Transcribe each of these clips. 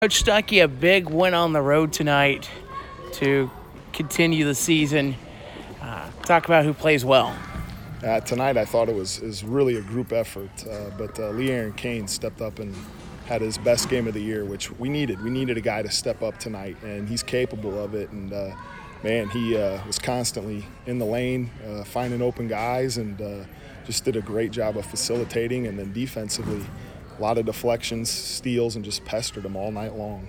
Coach Stuckey, a big win on the road tonight to continue the season. Talk about who plays well. Tonight I thought it was really a group effort, but Lee Aaron Kane stepped up and had his best game of the year, which we needed. We needed a guy to step up tonight, and he's capable of it. And, he was constantly in the lane, finding open guys, and just did a great job of facilitating. And then defensively, a lot of deflections, steals, and just pestered them all night long.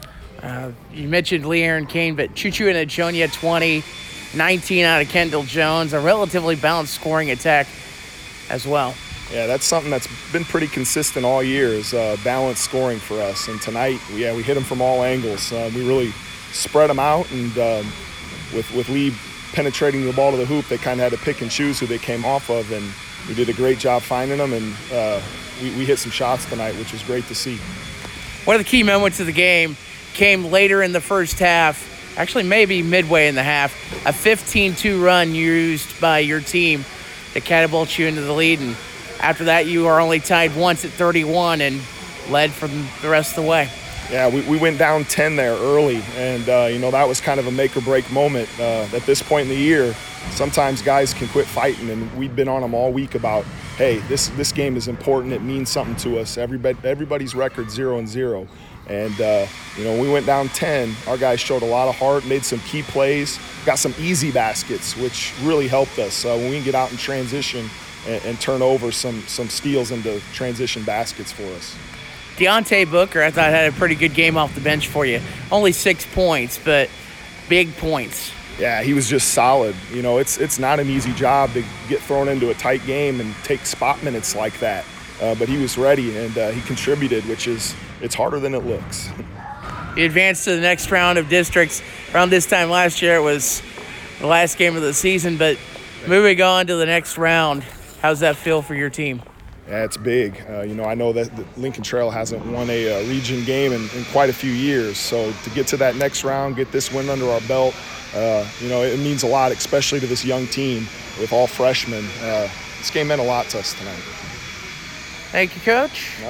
You mentioned Lee Aaron Kane, but Chuchu and Achonia 20, 19 out of Kendall Jones, a relatively balanced scoring attack as well. Yeah, that's something that's been pretty consistent all year is balanced scoring for us. And tonight, we hit them from all angles. We really spread them out, and with Lee penetrating the ball to the hoop, they kind of had to pick and choose who they came off of, and we did a great job finding them, and we hit some shots tonight, which was great to see. One of the key moments of the game came later in the first half, actually maybe midway in the half, a 15-2 run used by your team to catapult you into the lead. And after that, you are only tied once at 31 and led from the rest of the way. Yeah, we went down 10 there early, and, that was kind of a make-or-break moment. At this point in the year, sometimes guys can quit fighting, and we've been on them all week about, hey, this game is important. It means something to us. Everybody's record 0-0. And, when we went down 10, our guys showed a lot of heart, made some key plays, got some easy baskets, which really helped us when we can get out in transition and turn over some steals into transition baskets for us. Deontay Booker, I thought, had a pretty good game off the bench for you. Only 6 points, but big points. Yeah, he was just solid. It's not an easy job to get thrown into a tight game and take spot minutes like that. But he was ready, and he contributed, it's harder than it looks. You advanced to the next round of districts. Around this time last year, it was the last game of the season, but moving on to the next round, how's that feel for your team? Yeah, it's big. I know that Lincoln Trail hasn't won a region game in quite a few years. So to get to that next round, get this win under our belt, it means a lot, especially to this young team with all freshmen. This game meant a lot to us tonight. Thank you, Coach.